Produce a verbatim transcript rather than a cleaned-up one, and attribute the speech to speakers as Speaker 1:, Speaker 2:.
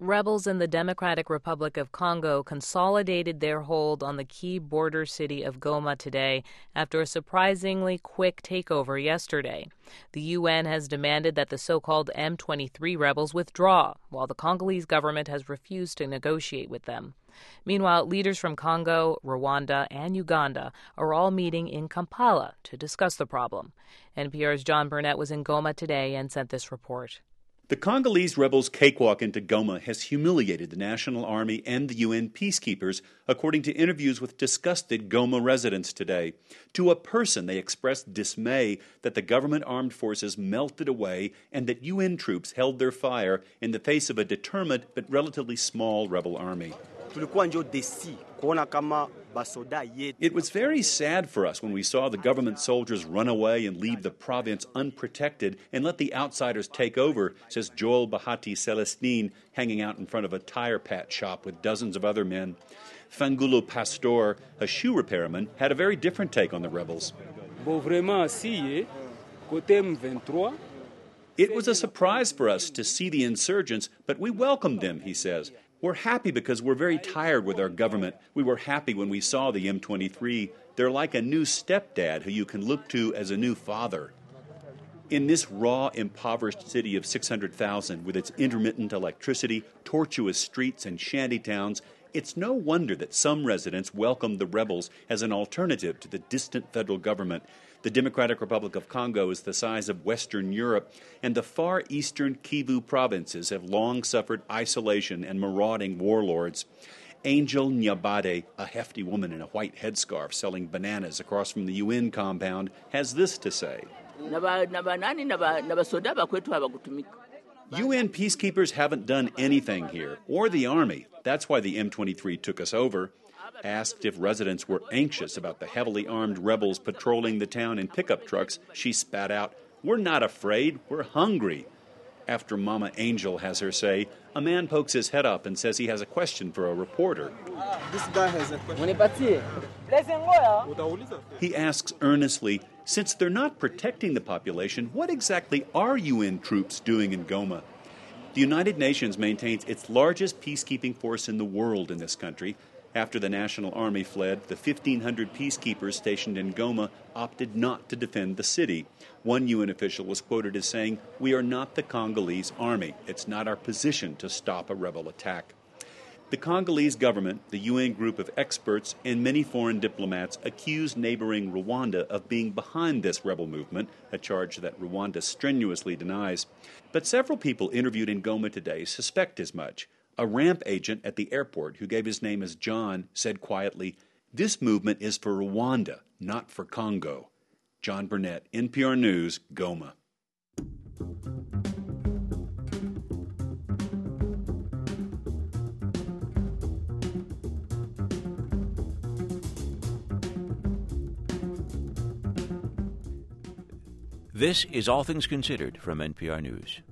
Speaker 1: Rebels in the Democratic Republic of Congo consolidated their hold on the key border city of Goma today after a surprisingly quick takeover yesterday. The U N has demanded that the so-called M twenty-three rebels withdraw, while the Congolese government has refused to negotiate with them. Meanwhile, leaders from Congo, Rwanda, and Uganda are all meeting in Kampala to discuss the problem. N P R's John Burnett was in Goma today and sent this report.
Speaker 2: The Congolese rebels' cakewalk into Goma has humiliated the National Army and the U N peacekeepers, according to interviews with disgusted Goma residents today. To a person, they expressed dismay that the government armed forces melted away and that U N troops held their fire in the face of a determined but relatively small rebel army. It was very sad for us when we saw the government soldiers run away and leave the province unprotected and let the outsiders take over, says Joel Bahati Celestine, hanging out in front of a tire patch shop with dozens of other men. Fangulu Pastor, a shoe repairman, had a very different take on the rebels. It was a surprise for us to see the insurgents, but we welcomed them, he says. We're happy because we're very tired with our government. We were happy when we saw the M twenty-three. They're like a new stepdad who you can look to as a new father. In this raw, impoverished city of six hundred thousand, with its intermittent electricity, tortuous streets, and shanty towns, it's no wonder that some residents welcomed the rebels as an alternative to the distant federal government. The Democratic Republic of Congo is the size of Western Europe, and the far eastern Kivu provinces have long suffered isolation and marauding warlords. Angel Nyabade, a hefty woman in a white headscarf selling bananas across from the U N compound, has this to say. U N peacekeepers haven't done anything here, or the Army. That's why the M twenty-three took us over. Asked if residents were anxious about the heavily armed rebels patrolling the town in pickup trucks, she spat out, "We're not afraid, we're hungry." After Mama Angel has her say, a man pokes his head up and says he has a question for a reporter.
Speaker 3: This guy has a question.
Speaker 2: He asks earnestly, since they're not protecting the population, what exactly are U N troops doing in Goma? The United Nations maintains its largest peacekeeping force in the world in this country. After the National Army fled, the fifteen hundred peacekeepers stationed in Goma opted not to defend the city. One U N official was quoted as saying, "We are not the Congolese army. It's not our position to stop a rebel attack." The Congolese government, the U N group of experts, and many foreign diplomats accused neighboring Rwanda of being behind this rebel movement, a charge that Rwanda strenuously denies. But several people interviewed in Goma today suspect as much. A ramp agent at the airport, who gave his name as John, said quietly, "This movement is for Rwanda, not for Congo." John Burnett, N P R News, Goma.
Speaker 4: This is All Things Considered from N P R News.